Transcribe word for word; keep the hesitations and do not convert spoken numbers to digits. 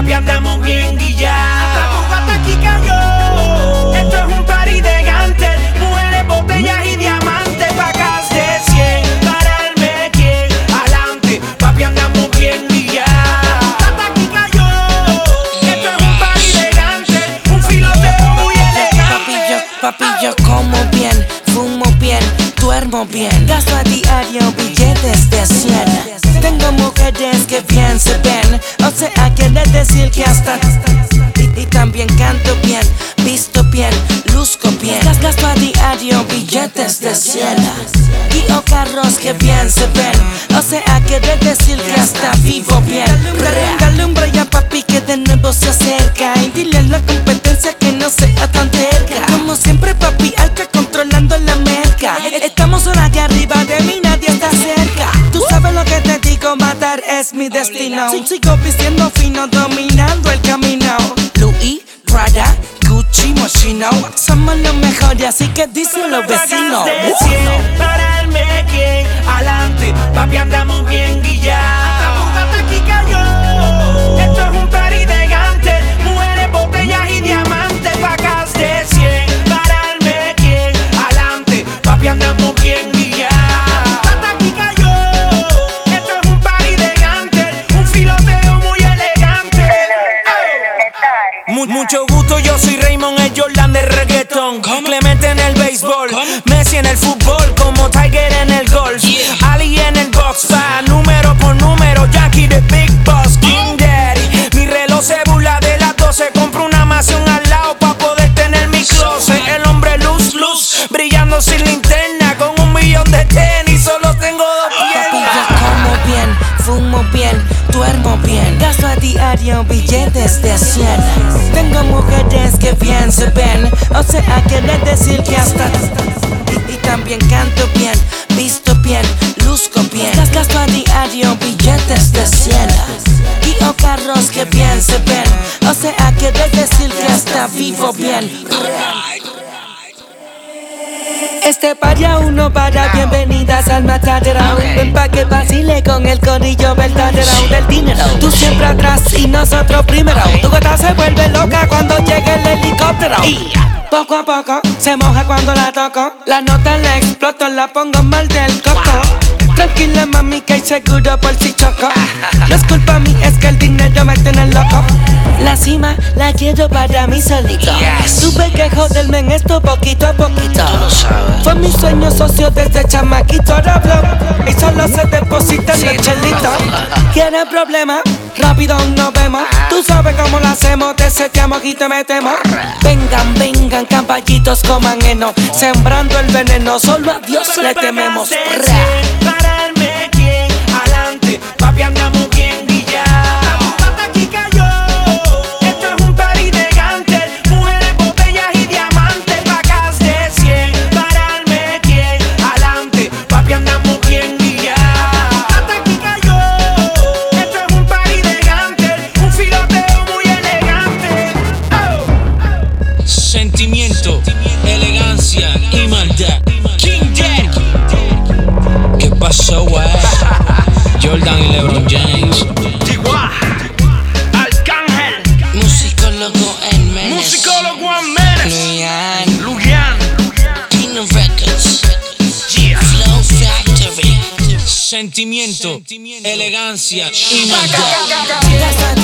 papi, andamos bien guillados. Hasta Bugatti aquí cayó. Esto es un party de gantes, mujeres, botellas y diamantes. Pacas de cien, pararme quien adelante, papi, andamos bien guillados. Hasta aquí cayó. Esto es un party de gantes, un filoteo muy elegante. Papi, yo, papi, yo como bien, fumo bien, duermo bien, gasto a diario billetes de cien. Tengo mujeres que bien se ven, o sea, quiere decir que hasta y, y también canto bien, visto bien, luzco bien, gasto a diario billetes de cien. Y o carros que bien se ven, o sea, quiere decir que hasta vivo bien. Dale un break a papi que de nuevo se acerca y dile a la competencia que no sea tan terca. Como siempre papi, alca controlando la merca. Estamos solo aquí arriba de mí, nadie está cerca. Tú sabes lo que te digo, matar es mi destino. Sigo vistiendo fino, dominando el camino. Louis, Prada, Gucci, Moschino, somos los mejores, así que dicen los vecinos. De cien, pararme quien adelante, papi, andamos bien guillados. Hasta aquí cayó. Esto es un party de gantes, mujeres, botellas y diamantes. Pacas de cien, pararme quien adelante, papi, andamos bien guillados. Hasta aquí cayó. Esto es un party de gantes, un filoteo muy elegante. Mu- Mucho gusto, yo soy Raymond, el Jordan de reggaeton. Clemente en el béisbol, Messi en el fútbol, como Tiger en el golf, Ali en el box, fa, número por número, Jackie the Big Boss, King Daddy. Mi reloj se burla de las doce, compro una mansión al lado pa' poder tener mi closet. El hombre luz, luz, brillando sin linterna, con un millón de tenis, solo tengo dos Papi, piernas. yo como bien, fumo bien, duermo bien, gasto a diario billetes de cien. Tengo mujeres que bien se ven, o sea, quiere decir que hasta y, y también canto bien, visto bien, luzco bien, gasto a diario billetes de cien. Y o carros que bien se ven, o sea, quiere decir que hasta vivo bien. Este party aún no para, bienvenidas al matadero. Ven pa' que vacile con el corillo verdadero del dinero. Tú siempre atrás y nosotros primero. Tu gata se vuelve loca cuando llega el helicóptero. Y poco a poco se moja cuando la toco. La nota la exploto, la pongo mal del coco. Tranquila mami que hay seguro por si choco. No es culpa mía, es que el dinero me tiene loco. La cima la quiero para mí solito. Yes. Tuve que joderme en esto poquito a poquito. Tú lo sabes. Fue mi sueño socio desde chamaquito. Ahora hablo y solo se deposita en Sí, el tú. chelito. ¿Quieres problema? Rápido nos vemos. Tú sabes cómo lo hacemos, te seteamos y te metemos. Vengan, vengan, caballitos coman heno. Sembrando el veneno, solo a Dios le tememos. Pararme quien adelante, papi, andamos bien guillados. Hasta aquí cayó. Esto es un party de gantes, mujeres, botellas y diamantes. Pacas de cien, pararme quien adelante, papi, andamos bien guillados. Hasta aquí cayó. Esto es un party de gantes, un filoteo muy elegante. Oh. Sentimiento, elegancia y maldad. King Daddy. ¿Qué pasó, wey? Jordan y LeBron James. Arcángel, Musicólogo en Menes. musicólogo en Menes. Luyan. Luyan, Pino Records. yeah. Flow Factory. Sentimiento, elegancia y maldad. Gasto a